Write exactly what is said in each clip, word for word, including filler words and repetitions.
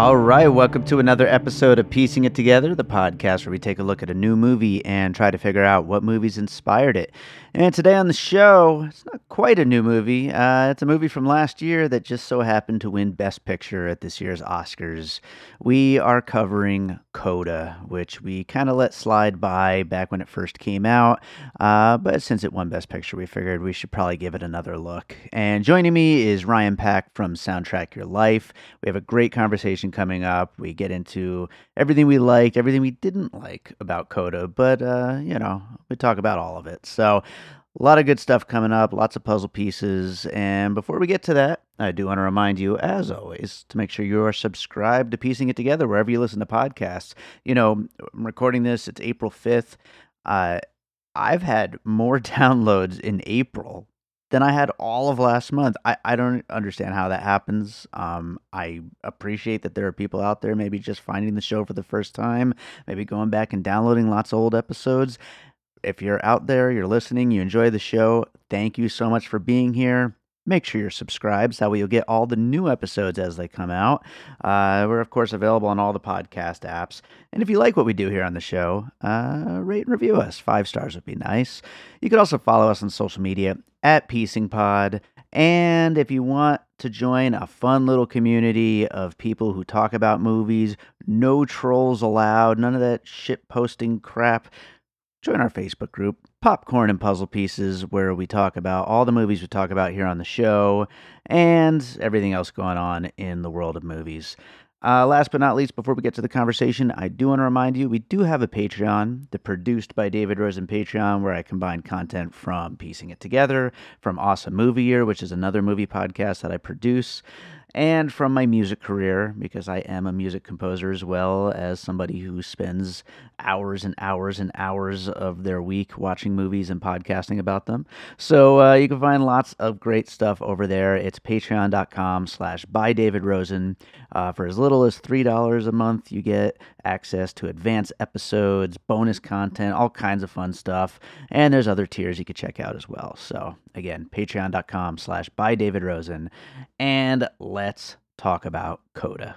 All right, welcome to another episode of Piecing It Together, the podcast where we take a look at a new movie and try to figure out what movies inspired it. And today on the show, it's not quite a new movie. Uh, it's a movie from last year that just so happened to win Best Picture at this year's Oscars. We are covering Coda, which we kind of let slide by back when it first came out. Uh, but since it won Best Picture, we figured we should probably give it another look. And joining me is Ryan Pack from Soundtrack Your Life. We have a great conversation coming up. We get into everything we liked, everything we didn't like about Coda, but, uh, you know, we talk about all of it. So a lot of good stuff coming up, lots of puzzle pieces. And before we get to that, I do want to remind you, as always, to make sure you are subscribed to Piecing It Together wherever you listen to podcasts. You know, I'm recording this, it's April fifth. Uh, I've had more downloads in April than I had all of last month. I, I don't understand how that happens. Um, I appreciate that there are people out there maybe just finding the show for the first time, maybe going back and downloading lots of old episodes. If you're out there, you're listening, you enjoy the show, thank you so much for being here. Make sure you're subscribed, so that way you'll get all the new episodes as they come out. Uh, we're, of course, available on all the podcast apps. And if you like what we do here on the show, uh, rate and review us. Five stars would be nice. You could also follow us on social media at PiecingPod. And if you want to join a fun little community of people who talk about movies, no trolls allowed, none of that shit posting crap, join our Facebook group, Popcorn and Puzzle Pieces, where we talk about all the movies we talk about here on the show and everything else going on in the world of movies. Uh, last but not least, before we get to the conversation, I do want to remind you, we do have a Patreon, the Produced by David Rosen Patreon, where I combine content from Piecing It Together, from Awesome Movie Year, which is another movie podcast that I produce, and from my music career, because I am a music composer as well as somebody who spends hours and hours and hours of their week watching movies and podcasting about them. So uh, you can find lots of great stuff over there. It's patreon.com slash by David Rosen. Uh, for as little as three dollars a month, you get access to advanced episodes, bonus content, all kinds of fun stuff. And there's other tiers you could check out as well. So again, patreon.com slash by David Rosen. And let's talk about Coda.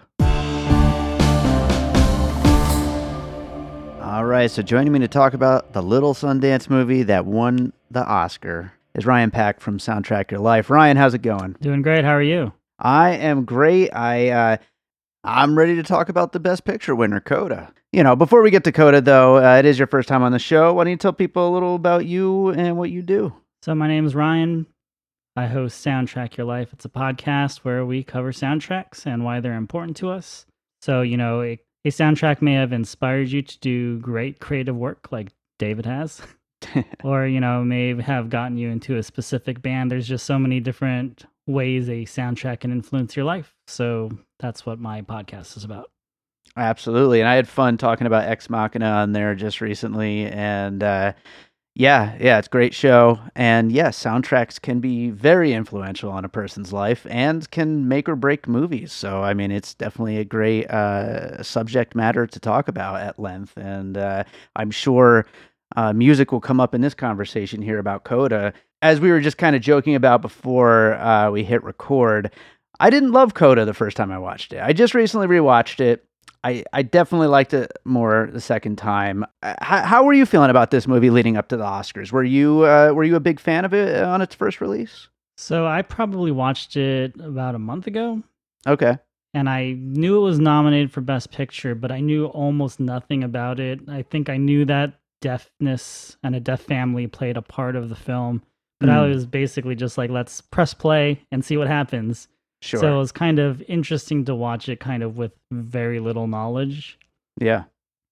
All right, so joining me to talk about the Little Sundance movie that won the Oscar is Ryan Pack from Soundtrack Your Life. Ryan, how's it going? Doing great. How are you? I am great. I, uh, I'm ready to talk about the Best Picture winner, Coda. You know, before we get to Coda, though, uh, it is your first time on the show. Why don't you tell people a little about you and what you do? So my name is Ryan. I host Soundtrack Your Life. It's a podcast where we cover soundtracks and why they're important to us. So, you know, a, a soundtrack may have inspired you to do great creative work like David has, or, you know, may have gotten you into a specific band. There's just so many different ways a soundtrack can influence your life. So that's what my podcast is about. Absolutely. And I had fun talking about Ex Machina on there just recently. And, uh, Yeah, yeah, it's a great show. And yes, soundtracks can be very influential on a person's life and can make or break movies. So, I mean, it's definitely a great uh, subject matter to talk about at length. And uh, I'm sure uh, music will come up in this conversation here about Coda. As we were just kind of joking about before uh, we hit record, I didn't love Coda the first time I watched it. I just recently rewatched it. I, I definitely liked it more the second time. How, how were you feeling about this movie leading up to the Oscars? Were you uh, were you a big fan of it on its first release? So I probably watched it about a month ago. Okay. And I knew it was nominated for Best Picture, but I knew almost nothing about it. I think I knew that deafness and a deaf family played a part of the film. But mm. I was basically just like, let's press play and see what happens. Sure. So it was kind of interesting to watch it kind of with very little knowledge. Yeah.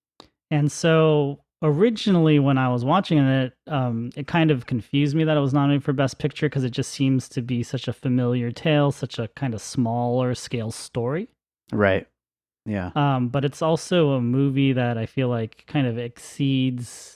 And so originally when I was watching it, um, it kind of confused me that it was nominated for Best Picture because it just seems to be such a familiar tale, such a kind of smaller scale story. Right. Yeah. Um, but it's also a movie that I feel like kind of exceeds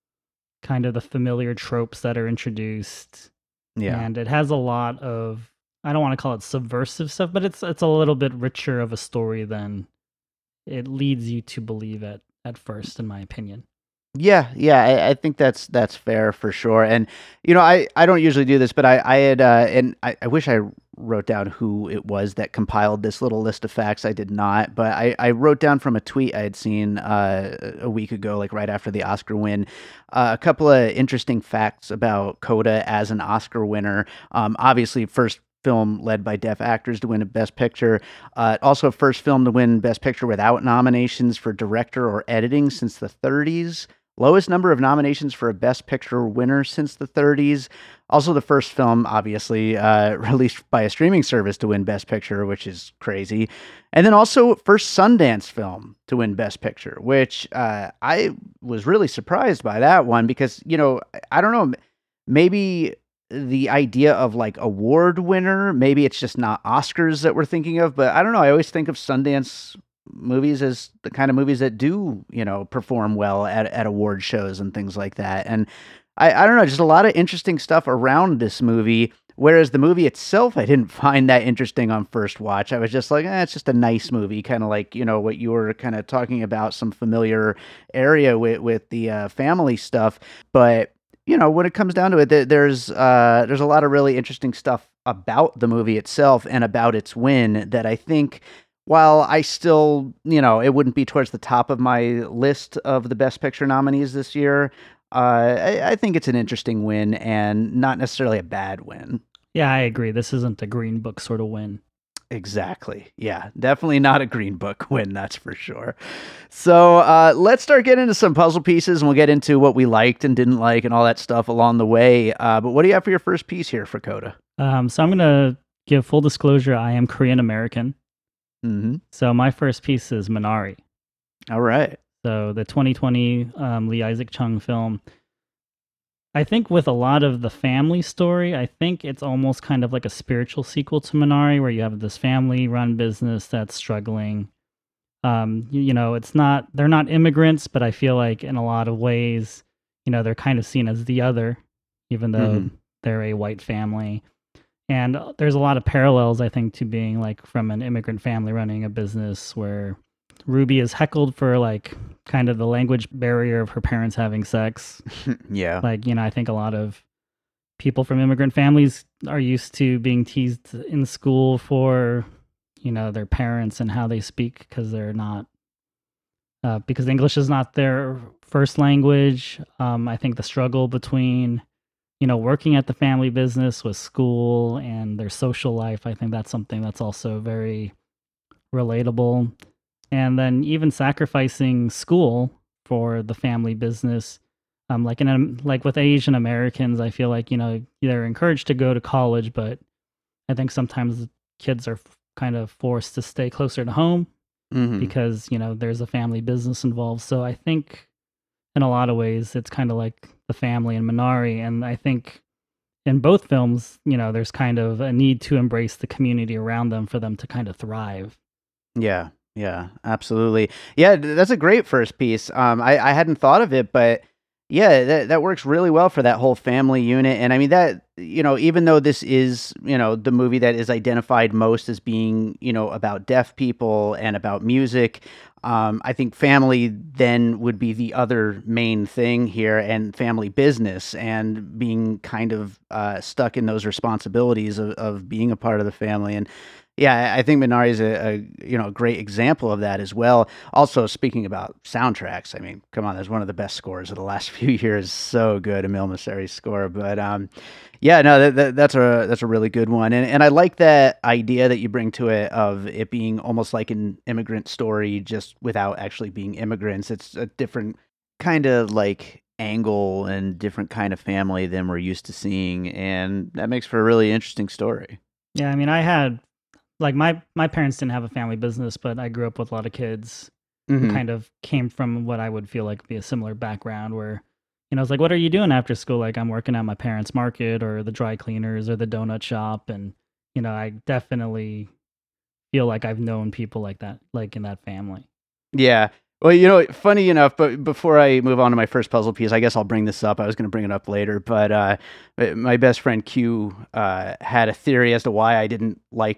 kind of the familiar tropes that are introduced. Yeah. And it has a lot of, I don't want to call it subversive stuff, but it's it's a little bit richer of a story than it leads you to believe at, at first, in my opinion. Yeah, yeah, I, I think that's that's fair for sure. And you know, I I don't usually do this, but I I had uh, and I, I wish I wrote down who it was that compiled this little list of facts. I did not, but I I wrote down from a tweet I had seen uh, a week ago, like right after the Oscar win, uh, a couple of interesting facts about Coda as an Oscar winner. Um, obviously, first film led by deaf actors to win a Best Picture. Uh, also, first film to win Best Picture without nominations for director or editing since the thirties. Lowest number of nominations for a Best Picture winner since the thirties. Also, the first film, obviously, uh, released by a streaming service to win Best Picture, which is crazy. And then also, first Sundance film to win Best Picture, which uh, I was really surprised by that one because, you know, I don't know, maybe the idea of like award winner, maybe it's just not Oscars that we're thinking of, but I don't know. I always think of Sundance movies as the kind of movies that do, you know, perform well at, at award shows and things like that. And I, I don't know, just a lot of interesting stuff around this movie. Whereas the movie itself, I didn't find that interesting on first watch. I was just like, eh, it's just a nice movie, kind of like, you know, what you were kind of talking about, some familiar area with, with the uh, family stuff. But, you know, when it comes down to it, there's uh, there's a lot of really interesting stuff about the movie itself and about its win that I think, while I still, you know, it wouldn't be towards the top of my list of the Best Picture nominees this year, uh, I, I think it's an interesting win and not necessarily a bad win. Yeah, I agree. This isn't a Green Book sort of win. Exactly. Yeah, definitely not a Green Book win, that's for sure. So uh, let's start getting into some puzzle pieces, and we'll get into what we liked and didn't like and all that stuff along the way. Uh, but what do you have for your first piece here for Coda? Um, so I'm going to give full disclosure. I am Korean American. Mm-hmm. So my first piece is Minari. All right. So the twenty twenty um, Lee Isaac Chung film. I think with a lot of the family story, I think it's almost kind of like a spiritual sequel to Minari, where you have this family-run business that's struggling. Um, you, you know, it's not they're not immigrants, but I feel like in a lot of ways, you know, they're kind of seen as the other, even though mm-hmm. they're a white family. And there's a lot of parallels, I think, to being like from an immigrant family running a business where Ruby is heckled for like kind of the language barrier of her parents having sex. Yeah. Like, you know, I think a lot of people from immigrant families are used to being teased in school for, you know, their parents and how they speak because they're not, uh, because English is not their first language. Um, I think the struggle between, you know, working at the family business with school and their social life, I think that's something that's also very relatable. And then even sacrificing school for the family business, um, like in like with Asian Americans, I feel like, you know, they're encouraged to go to college, but I think sometimes kids are kind of forced to stay closer to home mm-hmm. because, you know, there's a family business involved. So I think in a lot of ways, it's kind of like the family in Minari. And I think in both films, you know, there's kind of a need to embrace the community around them for them to kind of thrive. Yeah, yeah, absolutely. Yeah, that's a great first piece. Um, I, I hadn't thought of it, but yeah, that, that works really well for that whole family unit. And I mean, that, you know, even though this is, you know, the movie that is identified most as being, you know, about deaf people and about music, um, I think family then would be the other main thing here, and family business and being kind of uh, stuck in those responsibilities of, of being a part of the family. And yeah, I think Minari is a, a you know a great example of that as well. Also, speaking about soundtracks, I mean, come on, that's one of the best scores of the last few years. So good, Emil Mosseri's score. But um, yeah, no, that, that, that's a that's a really good one, and and I like that idea that you bring to it of it being almost like an immigrant story, just without actually being immigrants. It's a different kind of like angle and different kind of family than we're used to seeing, and that makes for a really interesting story. Yeah, I mean, I had. Like my, my parents didn't have a family business, but I grew up with a lot of kids mm-hmm. who kind of came from what I would feel like would be a similar background where, you know, it's like, what are you doing after school? Like I'm working at my parents' market or the dry cleaners or the donut shop. And, you know, I definitely feel like I've known people like that, like in that family. Yeah. Well, you know, funny enough, but before I move on to my first puzzle piece, I guess I'll bring this up. I was going to bring it up later, but uh, my best friend Q uh, had a theory as to why I didn't like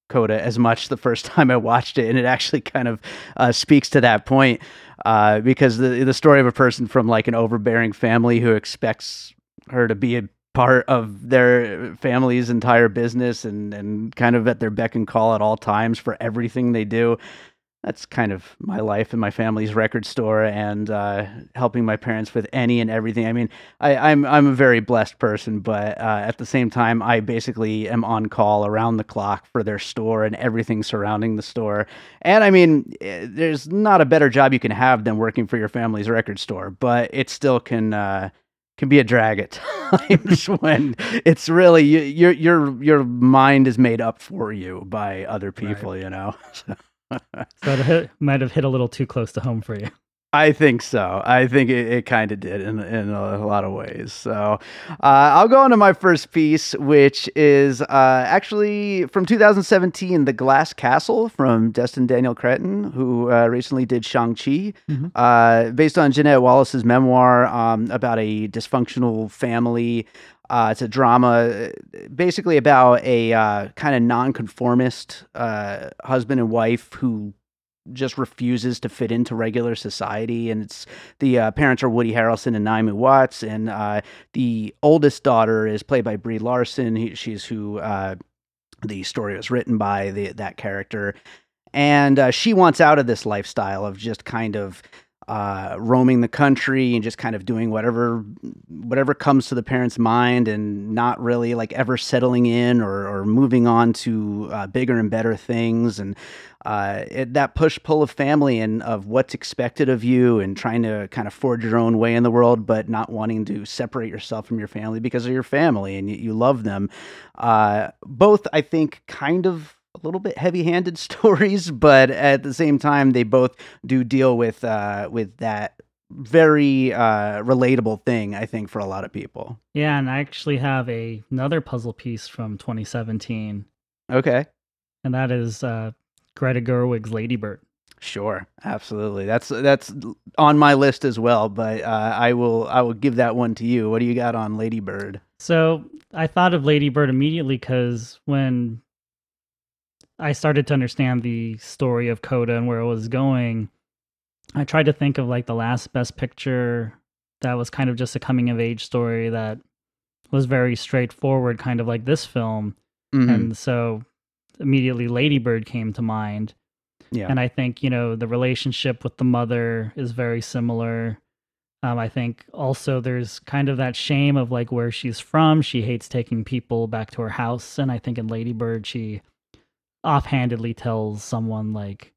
Coda as much the first time I watched it, and it actually kind of uh, speaks to that point uh, because the the story of a person from like an overbearing family who expects her to be a part of their family's entire business and and kind of at their beck and call at all times for everything they do. That's kind of my life and my family's record store, and uh, helping my parents with any and everything. I mean, I, I'm I'm a very blessed person, but uh, at the same time, I basically am on call around the clock for their store and everything surrounding the store. And I mean, eh, there's not a better job you can have than working for your family's record store, but it still can uh, can be a drag at times when it's really you, your your your mind is made up for you by other people, Right. you know. So. So it hit, might have hit a little too close to home for you. I think so. I think it, it kind of did in in a lot of ways. So uh, I'll go into my first piece, which is uh, actually from two thousand seventeen, The Glass Castle from Destin Daniel Cretton, who uh, recently did Shang-Chi, Mhm. uh, based on Jeanette Wallace's memoir um, about a dysfunctional family. Uh, it's a drama uh, basically about a uh, kind of nonconformist uh, husband and wife who just refuses to fit into regular society. And it's the uh, parents are Woody Harrelson and Naomi Watts, and uh, the oldest daughter is played by Brie Larson. He, she's who uh, the story was written by, the, that character, and uh, she wants out of this lifestyle of just kind of uh, roaming the country and just kind of doing whatever whatever comes to the parents' mind, and not really like ever settling in or, or moving on to uh, bigger and better things. And uh, it, that push pull of family and of what's expected of you, and trying to kind of forge your own way in the world, but not wanting to separate yourself from your family because of your family and you, you love them. Uh, both, I think, kind of a little bit heavy-handed stories, but at the same time, they both do deal with uh, with that very uh, relatable thing, I think, for a lot of people. Yeah, and I actually have a another puzzle piece from twenty seventeen, Okay. and that is uh, Greta Gerwig's Lady Bird. Sure, absolutely. That's that's on my list as well, but uh, I will I will give that one to you. What do you got on Lady Bird? So I thought of Lady Bird immediately because when I started to understand the story of Coda and where it was going, I tried to think of like the last Best Picture that was kind of just a coming of age story that was very straightforward, kind of like this film. Mhm. And so immediately Lady Bird came to mind. Yeah. And I think, you know, the relationship with the mother is very similar. Um, I think also there's kind of that shame of like where she's from. She hates taking people back to her house. And I think in Lady Bird, she offhandedly tells someone like,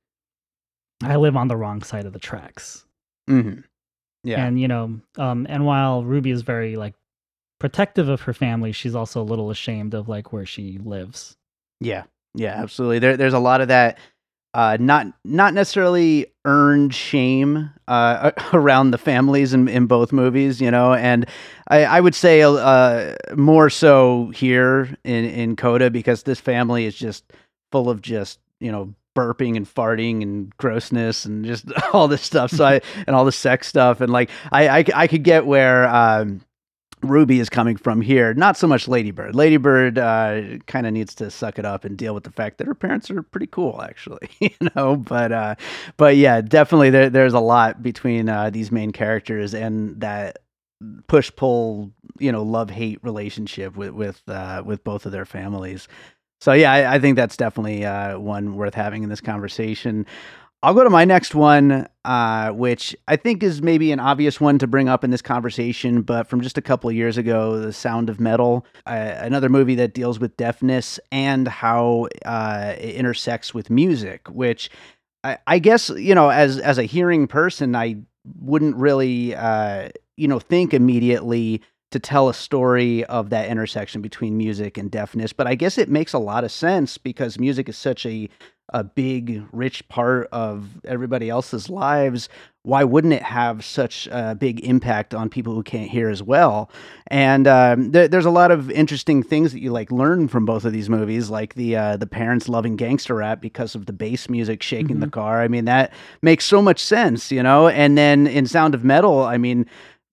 I live on the wrong side of the tracks. Mhm. Yeah. And, you know, um, and while Ruby is very like protective of her family, she's also a little ashamed of like where she lives. Yeah. Yeah, absolutely. There there's a lot of that uh not not necessarily earned shame uh around the families in, in both movies, you know, and I, I would say uh more so here in in Coda, because this family is just full of just, you know, burping and farting and grossness and just all this stuff. So I and all the sex stuff, and like I I, I could get where um Ruby is coming from here. Not so much Lady Bird. Lady Bird uh, kind of needs to suck it up and deal with the fact that her parents are pretty cool, actually, you know. But uh, but yeah, definitely there, there's a lot between uh, these main characters and that push pull, you know, love hate relationship with with uh, with both of their families. So yeah, I, I think that's definitely uh, one worth having in this conversation. I'll go to my next one, uh, which I think is maybe an obvious one to bring up in this conversation, but from just a couple of years ago, The Sound of Metal, uh, another movie that deals with deafness and how uh, it intersects with music, which I, I guess, you know, as as a hearing person, I wouldn't really, uh, you know, think immediately to tell a story of that intersection between music and deafness. But I guess it makes a lot of sense because music is such a a big, rich part of everybody else's lives. Why wouldn't it have such a big impact on people who can't hear as well? And um, th- there's a lot of interesting things that you like learn from both of these movies, like the uh, the parents loving gangster rap because of the bass music shaking Mhm. the car. I mean, that makes so much sense, you know. And then in Sound of Metal, I mean,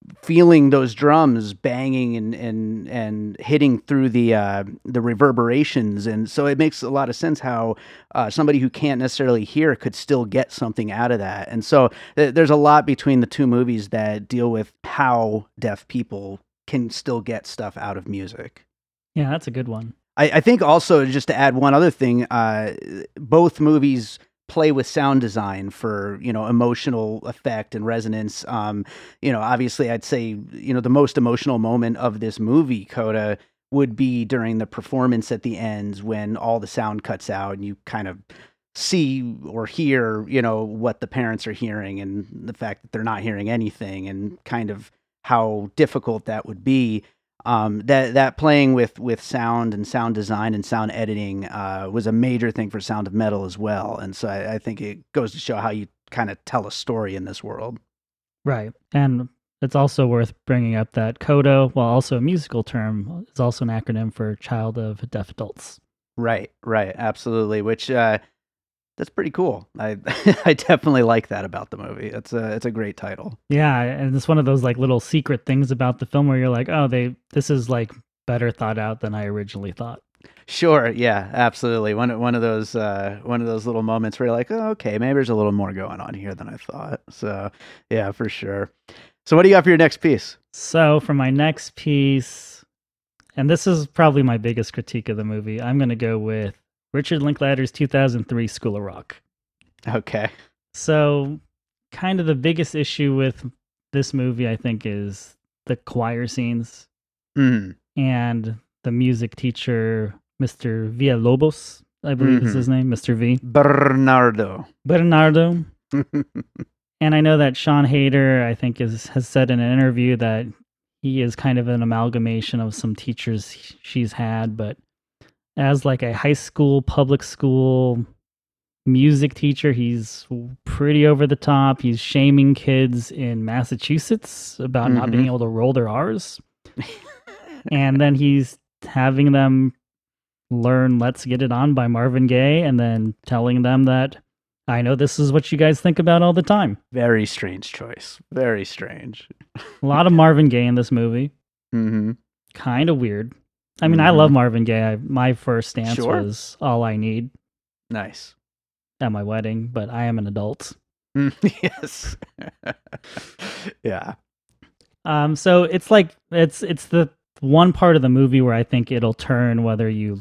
feeling those drums banging and and and hitting through the uh, the reverberations, and so it makes a lot of sense how uh, somebody who can't necessarily hear could still get something out of that. And so th- there's a lot between the two movies that deal with how deaf people can still get stuff out of music. Yeah, that's a good one. I, I think also, just to add one other thing, uh, both movies play with sound design for, you know, emotional effect and resonance. Um, you know, obviously I'd say, you know, the most emotional moment of this movie, Coda, would be during the performance at the end when all the sound cuts out and you kind of see or hear, you know, what the parents are hearing and the fact that they're not hearing anything and kind of how difficult that would be. Um, that that playing with with sound and sound design and sound editing uh, was a major thing for Sound of Metal as well, and so I, I think it goes to show how you kind of tell a story in this world. Right, and it's also worth bringing up that CODA, while also a musical term, is also an acronym for Child of Deaf Adults. Right, right, absolutely. Which uh, that's pretty cool. I I definitely like that about the movie. It's a it's a great title. Yeah, and it's one of those like little secret things about the film where you're like, oh, they this is like better thought out than I originally thought. Sure, yeah, absolutely. One one of those uh, one of those little moments where you're like, oh, okay, maybe there's a little more going on here than I thought. So yeah, for sure. So what do you got for your next piece? So for my next piece, and this is probably my biggest critique of the movie, I'm going to go with Richard Linklater's two thousand three School of Rock. Okay. So kind of the biggest issue with this movie, I think, is the choir scenes Mm. and the music teacher, Mister Villalobos, I believe Mhm. is his name, Mister V. Bernardo. Bernardo. And I know that Sean Hayter, I think, is, has said in an interview that he is kind of an amalgamation of some teachers he- she's had, but as like a high school, public school music teacher, he's pretty over the top. He's shaming kids in Massachusetts about not being Mhm. able to roll their R's. And then he's having them learn Let's Get It On by Marvin Gaye and then telling them that, I know this is what you guys think about all the time. Very strange choice. Very strange. A lot of Marvin Gaye in this movie. Mm-hmm. Kind of weird. I mean, I love Marvin Gaye. I, my first dance Sure. was All I Need Nice. at my wedding, but I am an adult. Mm, yes. Yeah. Um, so it's like it's it's the one part of the movie where I think it'll turn whether you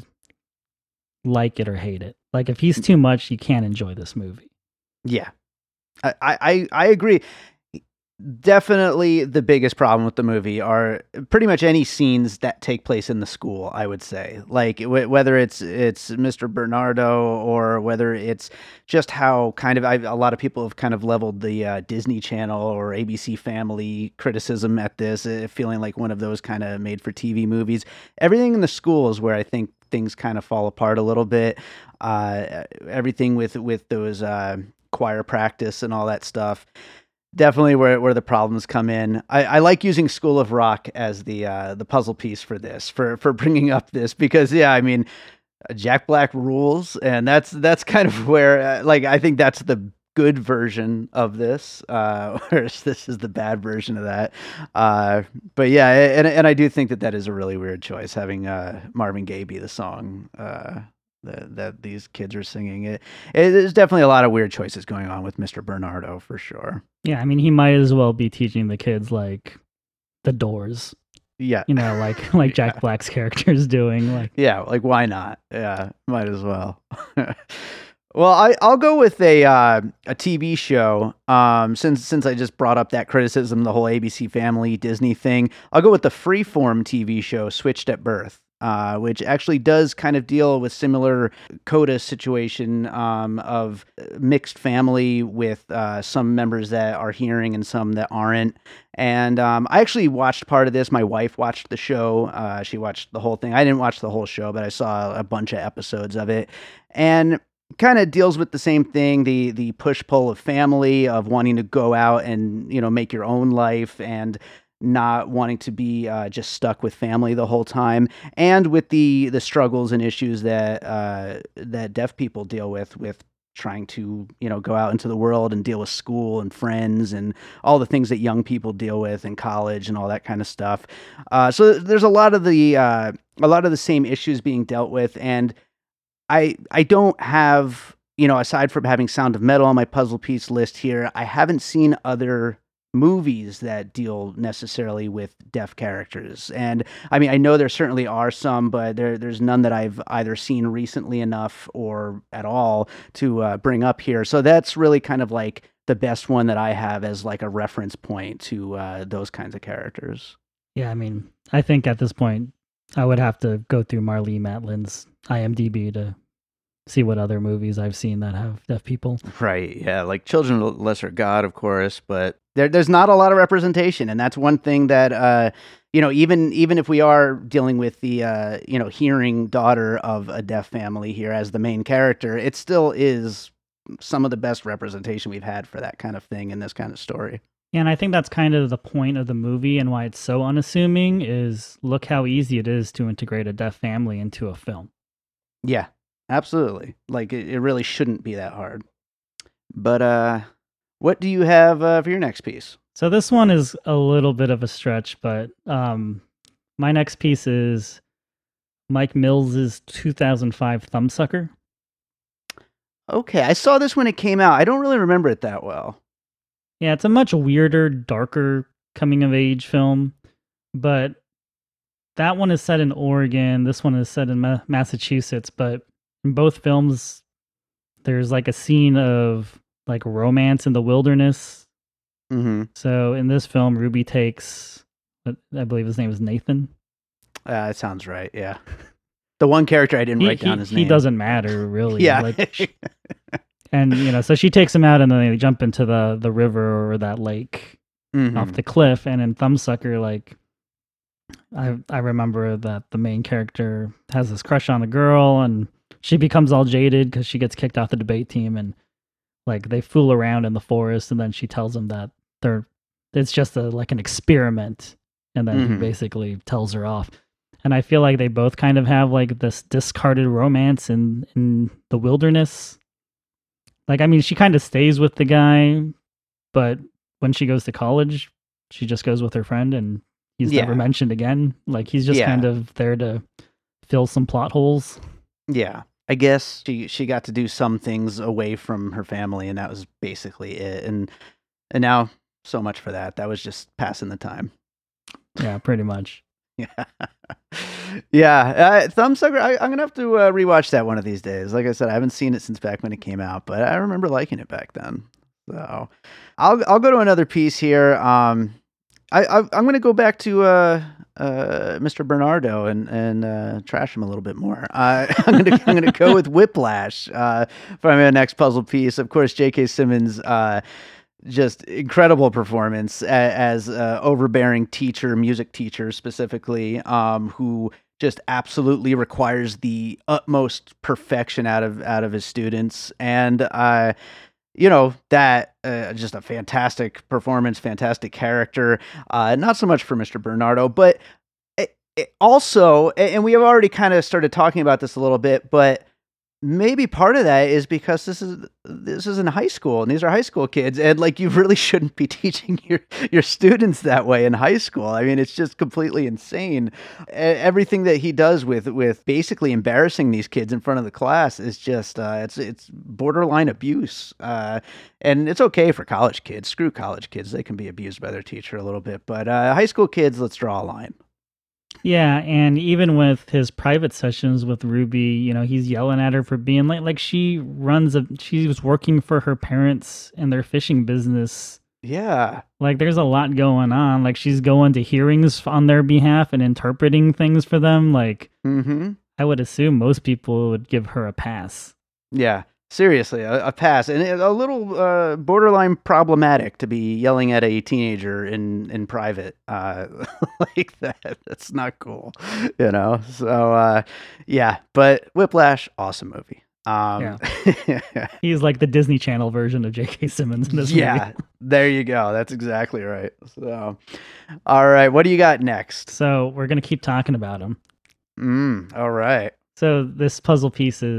like it or hate it. Like if he's too much, you can't enjoy this movie. Yeah. I, I, I agree. Definitely the biggest problem with the movie are pretty much any scenes that take place in the school, I would say. Like w- whether it's it's Mister Bernardo or whether it's just how kind of I, a lot of people have kind of leveled the uh, Disney Channel or A B C Family criticism at this, uh, feeling like one of those kind of made for T V movies. Everything in the school is where I think things kind of fall apart a little bit. Uh, everything with with those uh, choir practice and all that stuff. Definitely where where the problems come in. I, I like using School of Rock as the uh, the puzzle piece for this, for for bringing up this, because yeah, I mean, Jack Black rules, and that's that's kind of where uh, like I think that's the good version of this, uh, whereas this is the bad version of that. Uh, but yeah, and and I do think that that is a really weird choice, having uh, Marvin Gaye be the song. Uh, that, that these kids are singing it. it. There's definitely a lot of weird choices going on with Mister Bernardo for sure. Yeah, I mean, he might as well be teaching the kids like the Doors. Yeah, You know, like like Jack Yeah. Black's character is doing. Like, yeah, like why not? Yeah, might as well. Well, I I'll go with a uh, a T V show. Um, since since I just brought up that criticism, the whole A B C Family Disney thing, I'll go with the Freeform T V show Switched at Birth. Uh, which actually does kind of deal with similar CODA situation um, of mixed family with uh, some members that are hearing and some that aren't. And um, I actually watched part of this. My wife watched the show. Uh, she watched the whole thing. I didn't watch the whole show, but I saw a bunch of episodes of it. And kind of deals with the same thing, the the push-pull of family, of wanting to go out and, you know, make your own life and not wanting to be uh, just stuck with family the whole time, and with the the struggles and issues that uh, that deaf people deal with with trying to, you know, go out into the world and deal with school and friends and all the things that young people deal with in college and all that kind of stuff. Uh, so there's a lot of the uh, a lot of the same issues being dealt with, and I I don't have, you know, aside from having Sound of Metal on my puzzle piece list here, I haven't seen other movies that deal necessarily with deaf characters. And I mean, I know there certainly are some, but there there's none that I've either seen recently enough or at all to uh, bring up here. So that's really kind of like the best one that I have as like a reference point to uh, those kinds of characters. Yeah, I mean, I think at this point, I would have to go through Marlee Matlin's I M D B to see what other movies I've seen that have deaf people. Right. Yeah. Like Children of the Lesser God, of course, but there, there's not a lot of representation. And that's one thing that, uh, you know, even even if we are dealing with the, uh, you know, hearing daughter of a deaf family here as the main character, it still is some of the best representation we've had for that kind of thing in this kind of story. And I think that's kind of the point of the movie and why it's so unassuming is look how easy it is to integrate a deaf family into a film. Yeah. Absolutely. Like, it, it really shouldn't be that hard. But uh, what do you have uh, for your next piece? So this one is a little bit of a stretch, but um, my next piece is Mike Mills's two thousand five Thumbsucker. Okay, I saw this when it came out. I don't really remember it that well. Yeah, it's a much weirder, darker coming-of-age film, but that one is set in Oregon. This one is set in Ma- Massachusetts, but in both films, there's like a scene of like romance in the wilderness. Mm-hmm. So in this film, Ruby takes, I believe his name is Nathan. Uh, that sounds right, yeah. The one character I didn't he, write down he, his he name. He doesn't matter, really. Yeah. Like, and, you know, so she takes him out and then they jump into the, the river or that lake mm-hmm. off the cliff. And in Thumbsucker, like, I I remember that the main character has this crush on a girl and she becomes all jaded because she gets kicked off the debate team and like they fool around in the forest and then she tells him that they're it's just a like an experiment and then mm-hmm. he basically tells her off. And I feel like they both kind of have like this discarded romance in in the wilderness. Like, I mean, she kind of stays with the guy, but when she goes to college, she just goes with her friend and he's yeah. never mentioned again. Like, he's just yeah. kind of there to fill some plot holes. Yeah. I guess she she got to do some things away from her family, and that was basically it. And and now, so much for that. That was just passing the time. Yeah, pretty much. Yeah. yeah. Uh, Thumbsucker, I, I'm going to have to uh, rewatch that one of these days. Like I said, I haven't seen it since back when it came out, but I remember liking it back then. So I'll I'll go to another piece here. Um, I, I I'm going to go back to uh, uh, Mister Bernardo and and uh, trash him a little bit more. Uh, I'm going to I'm going to go with Whiplash uh, for my next puzzle piece. Of course, J K. Simmons. Uh, Just incredible performance as, as a overbearing teacher, music teacher specifically, um, who just absolutely requires the utmost perfection out of out of his students, and uh, you know that uh, just a fantastic performance, fantastic character. Uh, not so much for Mister Bernardo, but it, it also, and we have already kind of started talking about this a little bit, but maybe part of that is because this is this is in high school and these are high school kids, and like you really shouldn't be teaching your your students that way in high school. I mean, it's just completely insane. Everything that he does with with basically embarrassing these kids in front of the class is just uh, it's it's borderline abuse. Uh, and it's okay for college kids. Screw college kids; they can be abused by their teacher a little bit. But uh, high school kids, let's draw a line. Yeah, and even with his private sessions with Ruby, you know, he's yelling at her for being late. Like, she runs a, she was working for her parents and their fishing business. Yeah. Like, there's a lot going on. Like, she's going to hearings on their behalf and interpreting things for them. Like, mm-hmm. I would assume most people would give her a pass. Yeah. Seriously, a, a pass, and a little uh, borderline problematic to be yelling at a teenager in in private uh, like that. That's not cool, you know. So uh, yeah, but Whiplash, awesome movie. Um, yeah. He's like the Disney Channel version of J K. Simmons in this movie. Yeah, there you go. That's exactly right. So, all right, what do you got next? So we're gonna keep talking about him. Mm, all right. So this puzzle piece is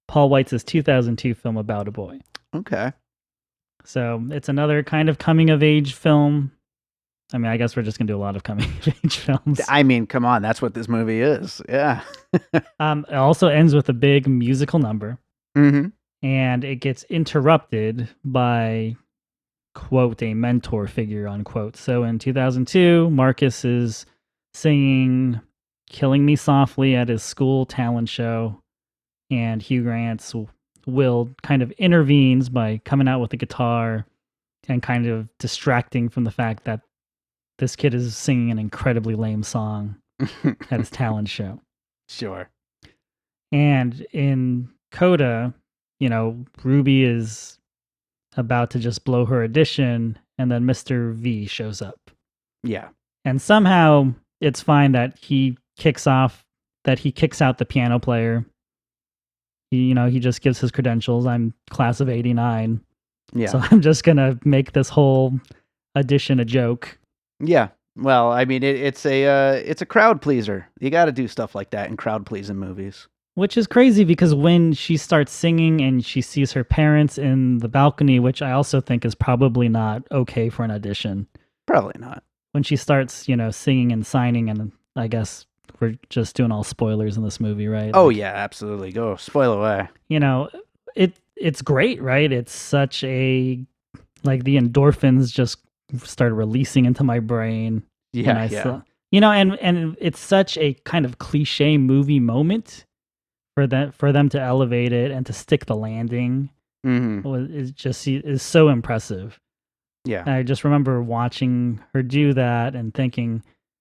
Paul White's two thousand two film About a Boy. Okay. So it's another kind of coming of age film. I mean, I guess we're just gonna do a lot of coming of age films. I mean, come on, that's what this movie is. Yeah. um, it also ends with a big musical number, mm-hmm. and it gets interrupted by, quote, a mentor figure, unquote. So in two thousand two, Marcus is singing "Killing Me Softly" at his school talent show, and Hugh Grant's Will kind of intervenes by coming out with a guitar and kind of distracting from the fact that this kid is singing an incredibly lame song at his talent show. Sure. And in Coda, you know, Ruby is about to just blow her audition, and then Mister V shows up. Yeah. And somehow it's fine that he kicks off, that he kicks out the piano player. He, you know, he just gives his credentials. I'm class of eighty-nine. Yeah. So I'm just going to make this whole audition a joke. Yeah. Well, I mean, it, it's a uh, it's a crowd pleaser. You got to do stuff like that in crowd pleasing movies. Which is crazy because when she starts singing and she sees her parents in the balcony, which I also think is probably not okay for an audition. Probably not. When she starts, you know, singing and signing, and I guess we're just doing all spoilers in this movie, right? Oh, like, yeah, absolutely. Go spoil away. You know, it it's great, right? It's such a, like, the endorphins just started releasing into my brain. Yeah, I yeah. Saw, you know, and and it's such a kind of cliche movie moment for them for them to elevate it and to stick the landing. Mm-hmm. Is just is so impressive. Yeah, I just remember watching her do that and thinking,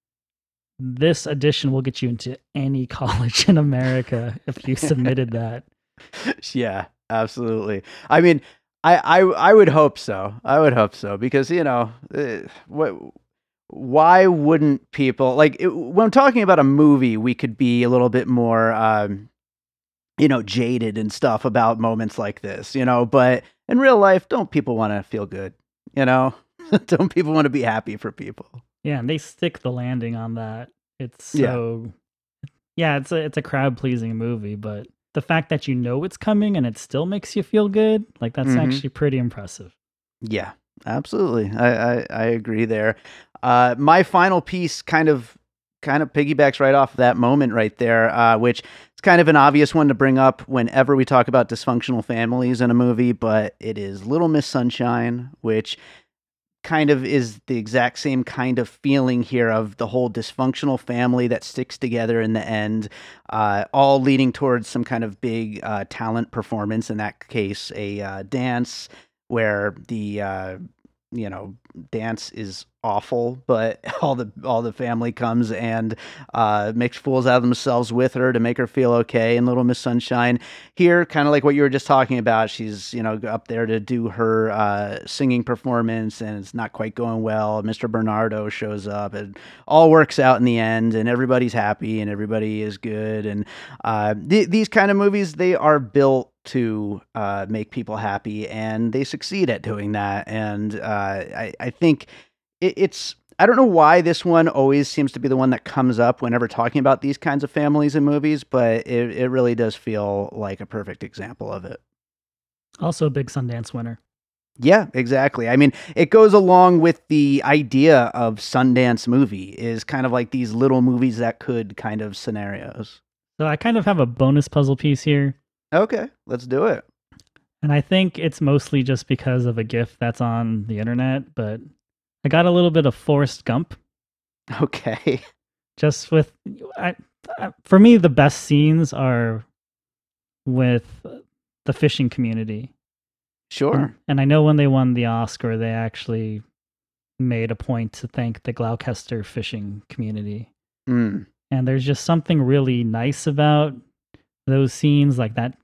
this audition will get you into any college in America if you submitted that. Yeah, absolutely. I mean, I, I I would hope so. I would hope so because you know uh, what. Why wouldn't people like it, when I'm talking about a movie? We could be a little bit more, um, you know, jaded and stuff about moments like this, you know. But in real life, don't people want to feel good? You know, don't people want to be happy for people? Yeah, and they stick the landing on that. It's so, yeah, yeah it's a it's a crowd pleasing movie, but the fact that you know it's coming and it still makes you feel good, like that's mm-hmm. actually pretty impressive. Yeah, absolutely. I I, I agree there. Uh, my final piece kind of kind of piggybacks right off of that moment right there, uh, which is kind of an obvious one to bring up whenever we talk about dysfunctional families in a movie, but it is Little Miss Sunshine, which kind of is the exact same kind of feeling here of the whole dysfunctional family that sticks together in the end, uh, all leading towards some kind of big uh, talent performance, in that case, a uh, dance where the, uh, you know, dance is awful, but all the all the family comes and uh, makes fools out of themselves with her to make her feel okay. And Little Miss Sunshine here, kind of like what you were just talking about, she's, you know, up there to do her uh, singing performance, and it's not quite going well. Mister Bernardo shows up, and all works out in the end, and everybody's happy, and everybody is good. And uh, th- these kind of movies, they are built to uh, make people happy, and they succeed at doing that. And uh, I, I think it, it's, I don't know why this one always seems to be the one that comes up whenever talking about these kinds of families and movies, but it, it really does feel like a perfect example of it. Also a big Sundance winner. Yeah, exactly. I mean, it goes along with the idea of Sundance movie, is kind of like these little movies that could kind of scenarios. So I kind of have a bonus puzzle piece here. Okay, let's do it. And I think it's mostly just because of a GIF that's on the internet, but I got a little bit of Forrest Gump. Okay. Just with, I, I, for me, the best scenes are with the fishing community. Sure. And, and I know when they won the Oscar, they actually made a point to thank the Gloucester fishing community. Mm. And there's just something really nice about those scenes, like that.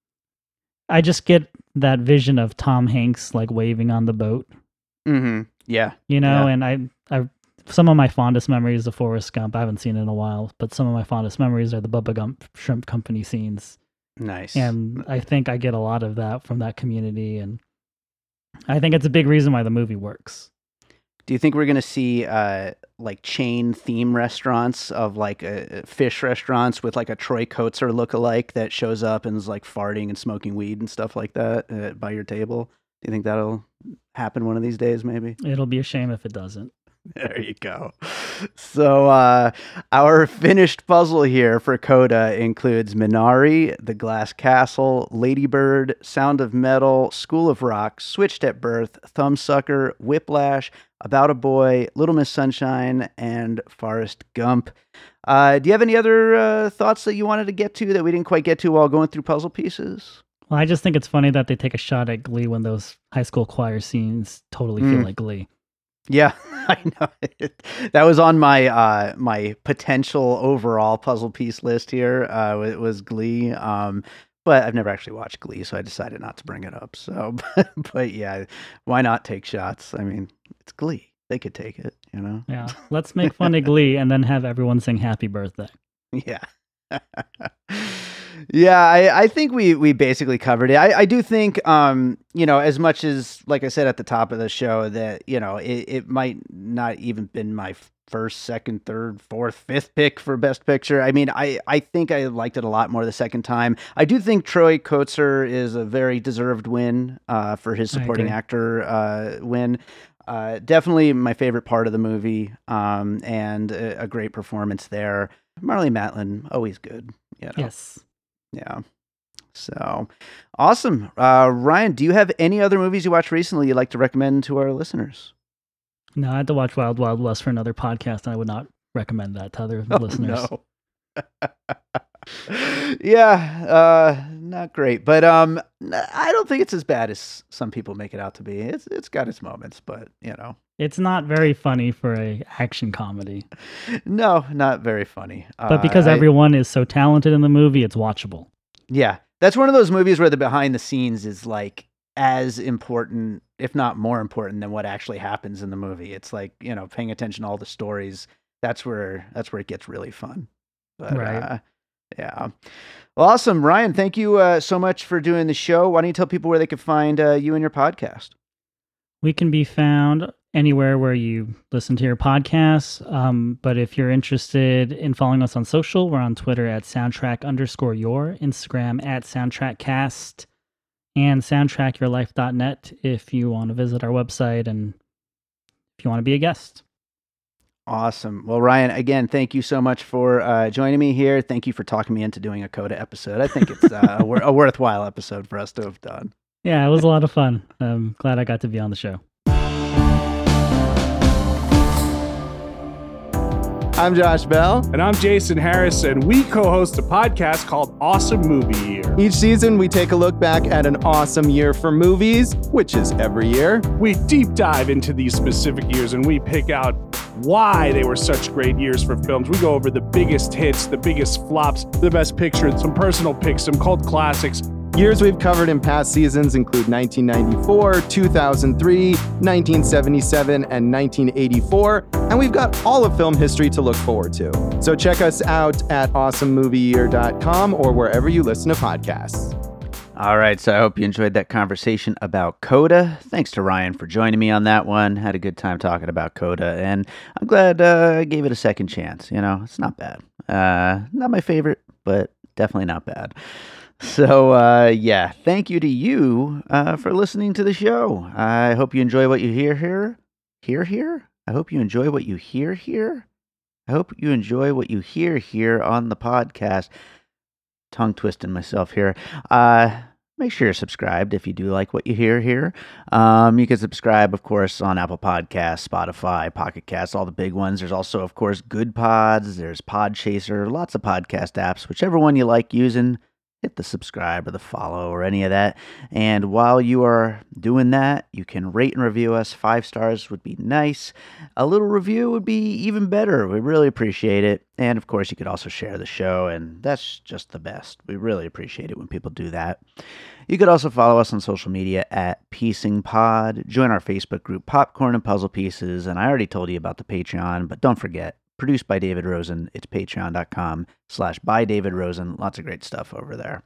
I just get that vision of Tom Hanks like waving on the boat. Mm-hmm. Yeah. You know, yeah. and I, I, some of my fondest memories of Forrest Gump, I haven't seen it in a while, but some of my fondest memories are the Bubba Gump Shrimp Company scenes. Nice. And I think I get a lot of that from that community, and I think it's a big reason why the movie works. Do you think we're going to see uh, like chain theme restaurants of like uh, fish restaurants with like a Troy Kotsur lookalike that shows up and is like farting and smoking weed and stuff like that uh, by your table? Do you think that'll happen one of these days, maybe? It'll be a shame if it doesn't. There you go. So uh, our finished puzzle here for Coda includes Minari, The Glass Castle, Lady Bird, Sound of Metal, School of Rock, Switched at Birth, Thumbsucker, Whiplash, About a Boy, Little Miss Sunshine, and Forrest Gump. Uh, do you have any other uh, thoughts that you wanted to get to that we didn't quite get to while going through puzzle pieces? Well, I just think it's funny that they take a shot at Glee when those high school choir scenes totally mm. feel like Glee. Yeah, I know. That was on my uh, my potential overall puzzle piece list here. Uh, it was Glee, um, but I've never actually watched Glee, so I decided not to bring it up. So, but, but yeah, why not take shots? I mean, it's Glee; they could take it, you know. Yeah, let's make fun of Glee and then have everyone sing "Happy Birthday." Yeah. Yeah, I, I think we, we basically covered it. I, I do think, um, you know, as much as, like I said at the top of the show, that, you know, it, it might not even been my first, second, third, fourth, fifth pick for Best Picture. I mean, I, I think I liked it a lot more the second time. I do think Troy Kotsur is a very deserved win uh, for his supporting actor uh, win. Uh, definitely my favorite part of the movie, um, and a, a great performance there. Marlee Matlin, always good. You know? Yes. Yeah. So awesome. Uh, Ryan, do you have any other movies you watched recently you'd like to recommend to our listeners? No, I had to watch Wild Wild West for another podcast, and I would not recommend that to other oh, listeners. No. Yeah, uh, not great. But um, I don't think it's as bad as some people make it out to be. It's It's got its moments, but, you know. It's not very funny for a action comedy. No, not very funny. But because uh, everyone I, is so talented in the movie, it's watchable. Yeah. That's one of those movies where the behind the scenes is like as important, if not more important than what actually happens in the movie. It's like, you know, paying attention to all the stories. That's where that's where it gets really fun. But, right. Uh, yeah. Well, awesome. Ryan, thank you uh, so much for doing the show. Why don't you tell people where they can find uh, you and your podcast? We can be found anywhere where you listen to your podcasts. Um, but if you're interested in following us on social, we're on Twitter at soundtrack underscore your, Instagram at soundtrackcast, and soundtrack your life dot net if you want to visit our website and if you want to be a guest. Awesome. Well, Ryan, again, thank you so much for uh, joining me here. Thank you for talking me into doing a Coda episode. I think it's uh, a, wor- a worthwhile episode for us to have done. Yeah, it was a lot of fun. I'm glad I got to be on the show. I'm Josh Bell. And I'm Jason Harris, and we co-host a podcast called Awesome Movie Year. Each season, we take a look back at an awesome year for movies, which is every year. We deep dive into these specific years, and we pick out why they were such great years for films. We go over the biggest hits, the biggest flops, the best picture, some personal picks, some cult classics. Years we've covered in past seasons include nineteen ninety-four, two thousand three, nineteen seventy-seven, and nineteen eighty-four, and we've got all of film history to look forward to. So check us out at awesome movie year dot com or wherever you listen to podcasts. All right, so I hope you enjoyed that conversation about Coda. Thanks to Ryan for joining me on that one. Had a good time talking about Coda, and I'm glad uh, I gave it a second chance. You know, it's not bad. Uh, not my favorite, but definitely not bad. So, uh, yeah, thank you to you uh, for listening to the show. I hope you enjoy what you hear here. Hear here? I hope you enjoy what you hear here. I hope you enjoy what you hear here on the podcast. Tongue twisting myself here. Uh, make sure you're subscribed if you do like what you hear here. Um, you can subscribe, of course, on Apple Podcasts, Spotify, Pocket Casts, all the big ones. There's also, of course, Good Pods. There's Podchaser, lots of podcast apps. Whichever one you like using, hit the subscribe or the follow or any of that. And while you are doing that, you can rate and review us. Five stars would be nice. A little review would be even better. We really appreciate it. And of course, you could also share the show, and that's just the best. We really appreciate it when people do that. You could also follow us on social media at Piecing Pod. Join our Facebook group, Popcorn and Puzzle Pieces. And I already told you about the Patreon, but don't forget, produced by David Rosen. It's patreon.com slash by David Rosen. Lots of great stuff over there.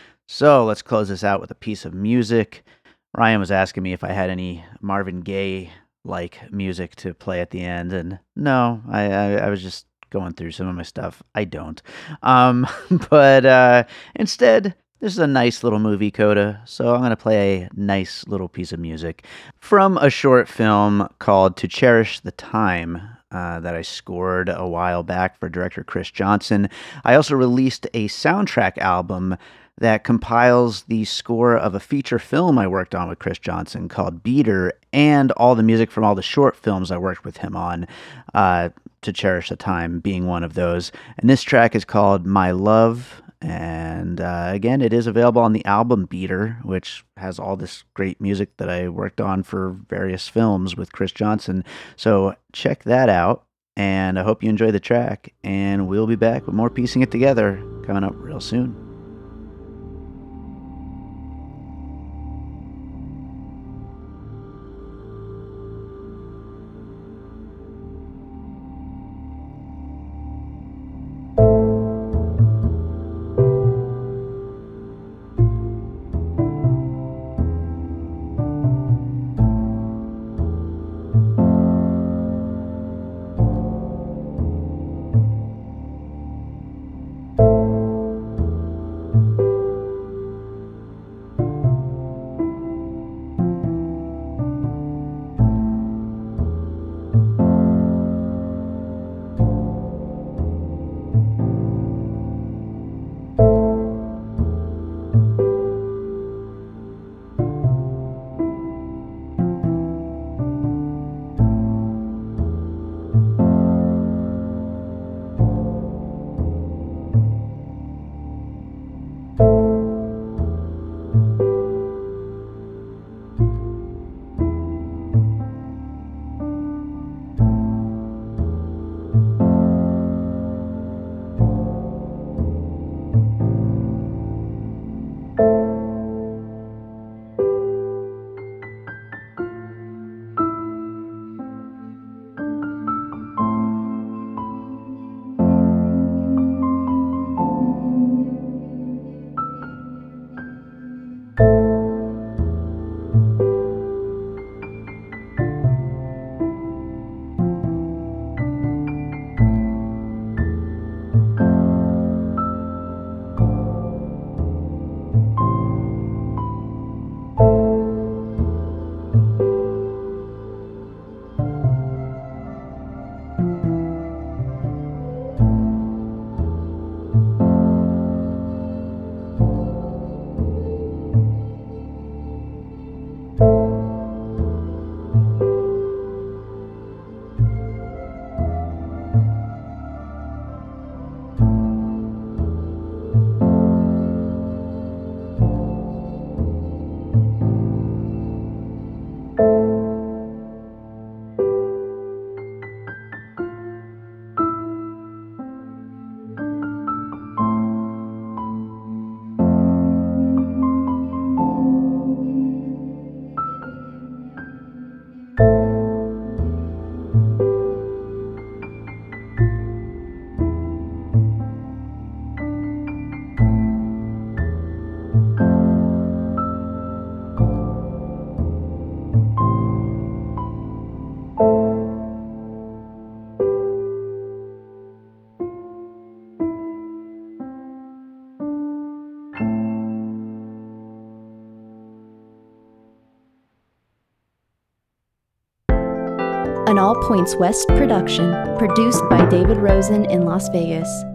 So let's close this out with a piece of music. Ryan was asking me if I had any Marvin Gaye like music to play at the end. And no, I, I, I was just going through some of my stuff. I don't. Um, but uh, instead, this is a nice little movie coda, so I'm going to play a nice little piece of music from a short film called To Cherish the Time uh, that I scored a while back for director Chris Johnson. I also released a soundtrack album that compiles the score of a feature film I worked on with Chris Johnson called Beater, and all the music from all the short films I worked with him on, uh, To Cherish the Time being one of those. And this track is called My Love, and uh, again, it is available on the album Beater, which has all this great music that I worked on for various films with Chris Johnson. So check that out, and I hope you enjoy the track, and we'll be back with more Piecing It Together coming up real soon. An All Points West production, produced by David Rosen in Las Vegas.